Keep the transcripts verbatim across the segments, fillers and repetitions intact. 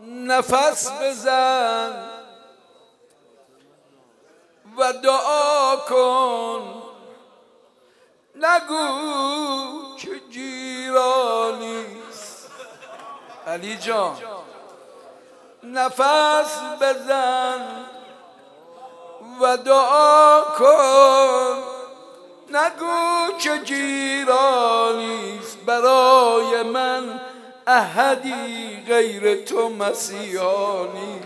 نفس بزن و دعا کن، نگو که جیرانیست. علی جان نفس بزن و دعا کن، نگو که جیرانیست. برای من احدی غیر تو مسیحا نیست.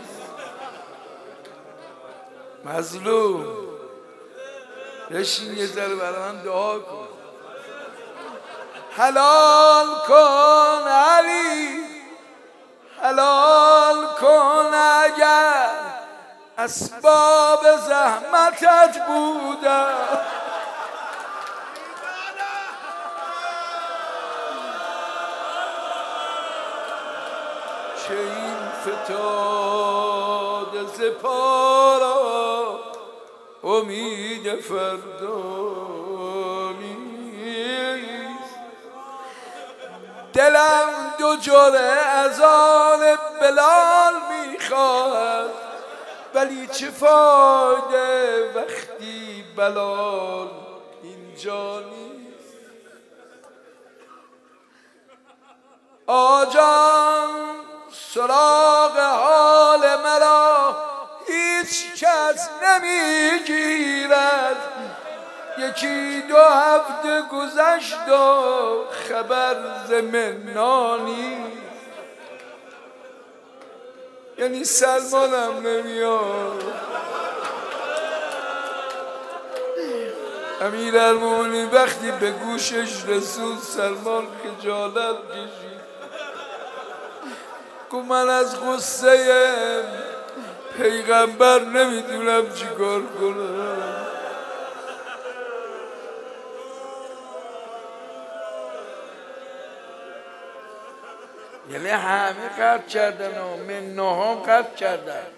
مظلوم بشین یه ذره برای من دعا کن. حلال کن علی، حلال کن اگر اسباب زحمتت بودم. چه این فتاده ز پارا امید فردا نیست. دلم دو جرعه از آن بلال میخواهد، ولی چه فایده وقتی بلال اینجا نیست. آجان سراغ حال مرا هیچ کس نمیگیرد. یکی دو هفته گذشت و خبر ز منانی، یعنی سلمانم نمیاد. امیرالمومنین وقتی به گوشش رسید سلمان خجالت کشید، گفت من از غصه پیغمبر نمیدونم چی کار کنم. یعنی همه قطع کردن و منها هم قطع کردن.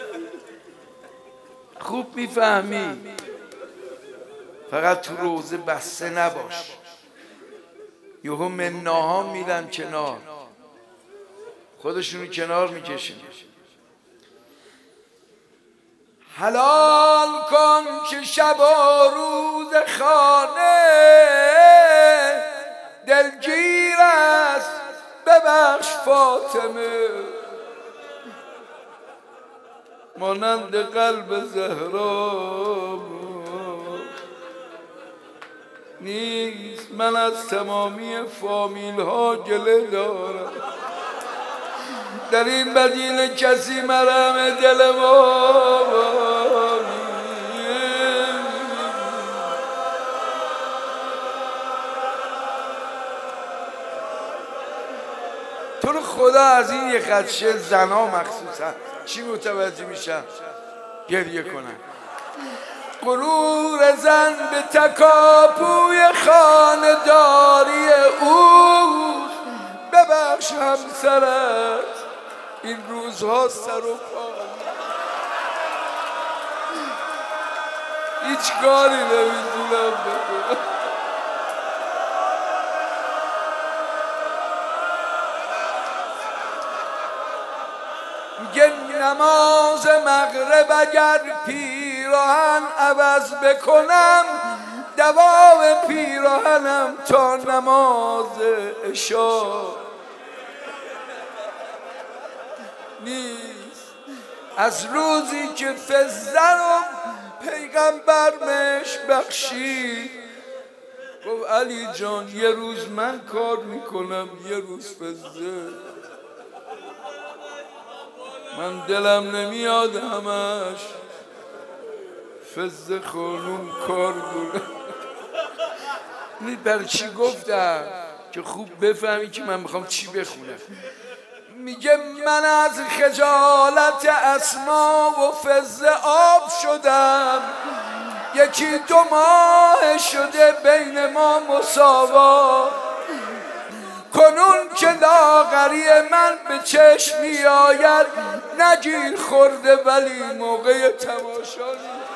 خوب میفهمی، فقط تو روزه بسته نباش. یهو منها میدن کنار، خودشونو کنار میکشن. حلال کن که شب و روز خانه دلگیر است، ببخش فاطمه. مانند قلب زهرا نیست. من از تمامی فامیل ها گله دارم، در این مدینه کسی مرهم دل ما تو رو خدا. از این یه خدشه زنا مخصوصا چی متوجه میشن؟ گریه کنن. غرور زن به تکاپوی خانداری او، ببخش همسرت این روزها سر و پا هیچ کاری نمیدونم بکنم. میگه نماز مغرب اگر پیراهن عوض بکنم، دوام پیراهنم تا نماز عشا نیست. از روزی که فزه رو پیغمبر مش بخشید، گفت علی جان یه روز من کار میکنم یه روز فزه. من دلم نمیاد همش فزه خانوم کار کنه. برای چی گفتم؟ که خوب بفهمی که من میخوام چی بخونم. میگه من از خجالت اسما و فزه آب شدم، یکی دو ماه شده بین ما مساوا. کنون که لاغری من به چشم می آید، نگیر خورده ولی موقع تماشا نیست.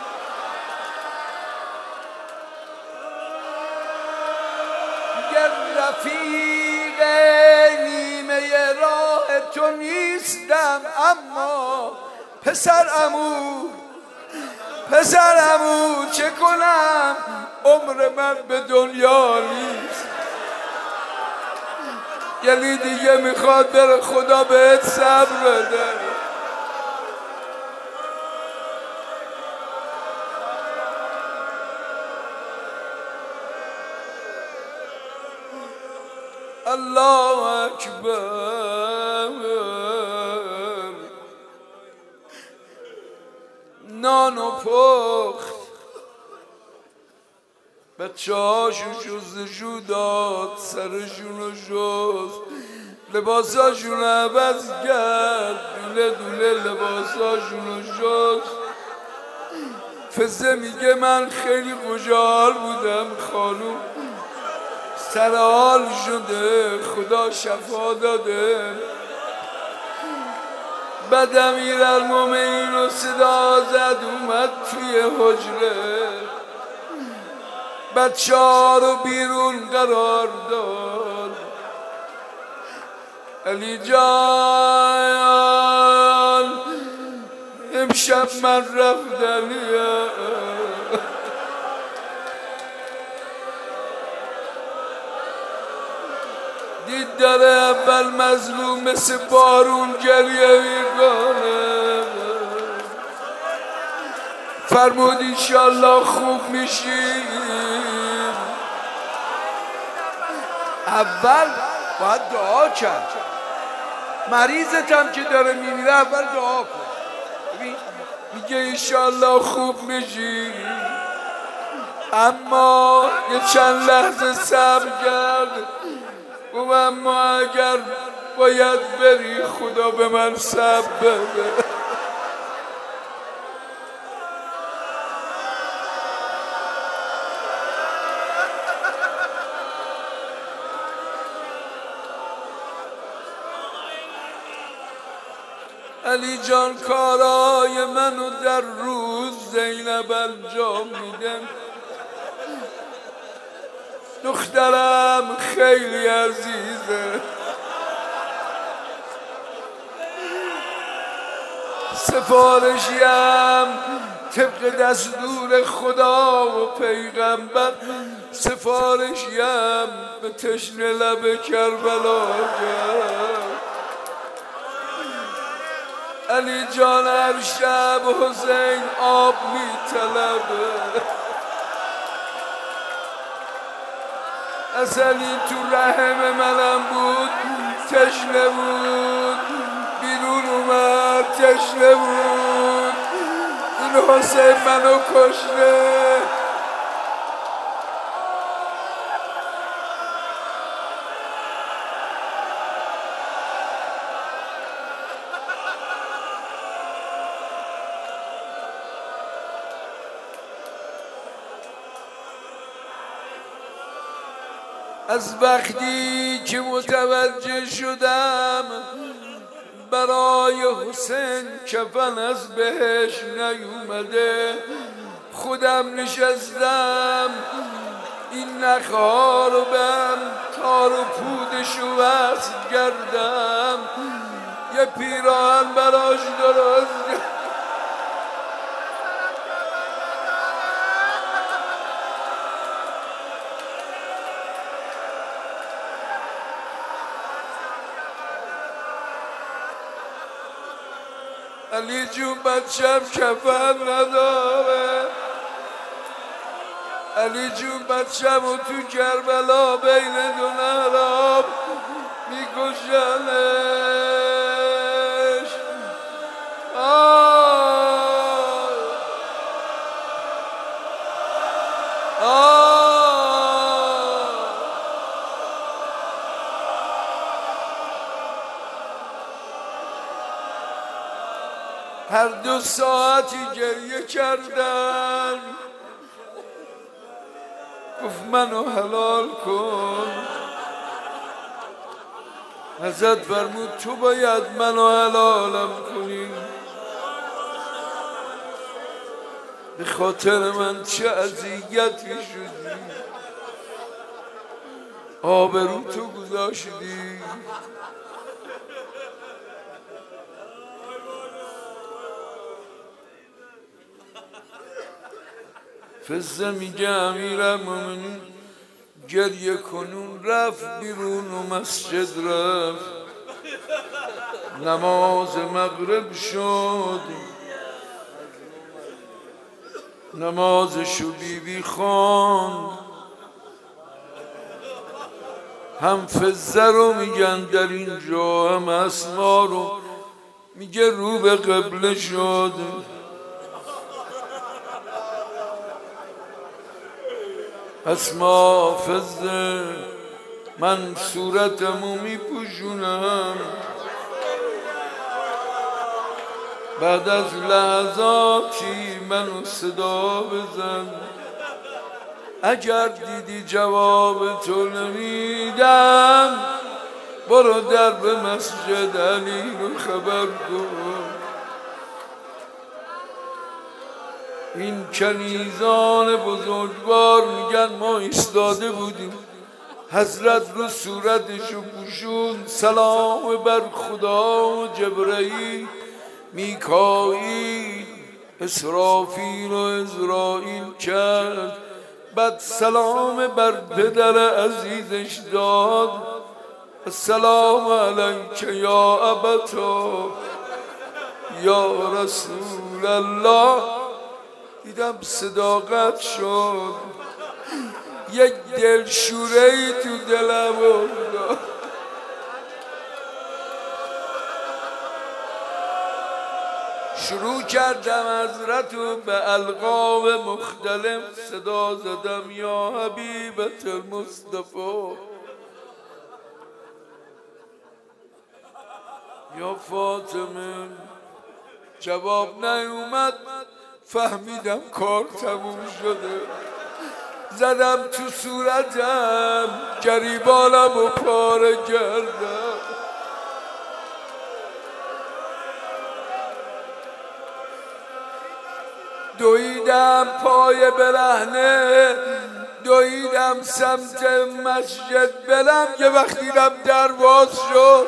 رفیق نیمه راه تو نیستم، اما پسر عمو پسر عمو چه کنم، عمر من به دنیا نیست. یعنی دیگه میخواد بره، خدا بهت صبر بده. الله اکبر. نان و پخت، بچه هاشون شستشو داد، سرشون رو شست، لباساشون عوض کرد، دونه دونه لباساشون رو شست. فزه میگه من خیلی خوشحال بودم، خانوم سرحال شده، خدا شفا داده. بعد امیرالمومنین رو صدا زد، اومد توی حجره، بچه ها رو بیرون قرار داد. علی جان امشب من رفتنیم، دید داره اول مظلوم مثل بارون گریه میکنه. فرمود انشالله خوب میشیم. اول باید دعا کرد، مریضت هم که داره میمیره اول دعا کن. میگه انشالله خوب میشی، اما یه چند لحظه صبر کرد. گفت اما اگر باید بری، خدا به من صبر بده. علی جان کارای منو در روز زینب انجام میدن. دخترم خیلی عزیزه، سفارشیم طبق دستور خدا و پیغمبر، سفارشیم به تشنه لب کربلا کرد. علی جان هر شب حسین آب می طلبه. اصلی تو رحم منم بود، تشنه بود، بیرون اومد تشنه بود. این حسین منو کشته. از وقتی که متوجه شدم برای حسین کفن از بهش نیومده، خودم نشستم این نخها رو بهم تار و پودشو وصل کردم، یه پیراهن براش درست کردم. علی جون بچم کفن نداره، علی جون بچم و تو کربلا بین دو نهراب میکشنش. آه آه هر دو ساعتی گریه کردن. گفت منو حلال کن. حضرت فرمود تو باید منو حلالم کنی، به خاطر من چه اذیتی شدی، آبرو تو گذاشتی. فزه میگه امیرالمومنین گریه کنون رفت بیرون و مسجد رفت، نماز مغرب شد نمازشو بیبی خواند. هم فزه رو میگن در اینجا، هم اسما رو میگه رو به قبله شد. اسما فزه من صورتمو میپوشونم، بعد از لحظاتی منو صدا بزن، اگر دیدی جواب تو نمیدم برو در به مسجد علی رو خبر کن. این کنیزان بزرگوار میگن ما ایستاده بودیم، حضرت رو صورتشو پوشون، سلام بر خدا و جبرئیل میکائیل اسرافیل و عزراییل کرد، بعد سلام بر پدر عزیزش داد، السلام علیک یا ابتا یا رسول الله. دیدم صداقت شد، یک دلشوره‌ای تو دلم افتاد. شروع کردم حضرت رو به القاب مختلف صدا زدم، یا حبیبت المصطفی، یا فاطمه. جواب نیومد، فهمیدم کار تموم شده. زدم تو صورتم، گریبانم و پاره کردم. دویدم پای برهنه، دویدم سمت مسجد برم، یه وقت دیدم در باز شد،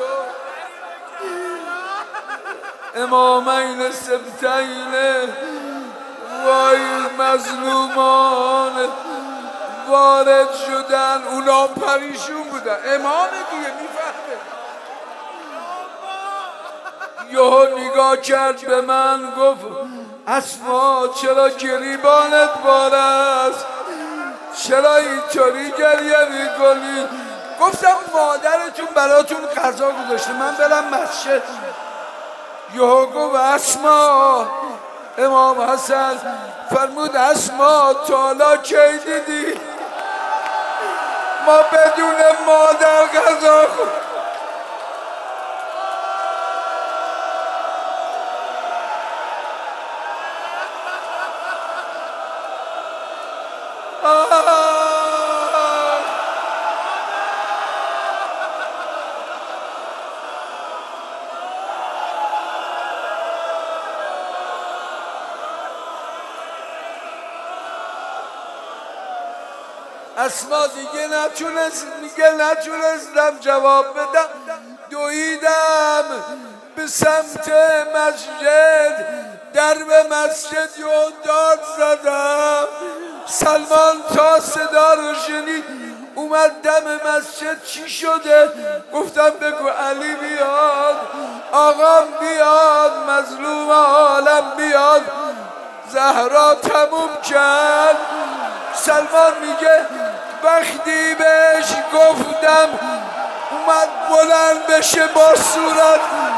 امامین سبتین وای مظلومان وارد شدن. اونا پریشون بودن، امام دیگه میفهمه. یهو نگاه کرد به من گفت اسما چرا گریبانت بار است؟ چرا اینطوری گریه میکنی؟ گفتم مادرتون براتون غذا گذاشته، من برم مسجد. یهو گفت اسما، امام حسن فرمود اسما تالا کی دیدی ما بدون مادر غذا خورد؟ اسما دیگه نتونست، میگه نتونستم جواب بدم، دویدم به سمت مسجد، در به مسجد و داد زدم. سلمان تا صدا رو شنید اومد دم مسجد. چی شده؟ گفتم بگو علی بیاد، آقام بیاد، مظلوم عالم بیاد. زهرا تموم کرد. سلمان میگه وقتی بهش گفتم اومد بلند بشه با صورت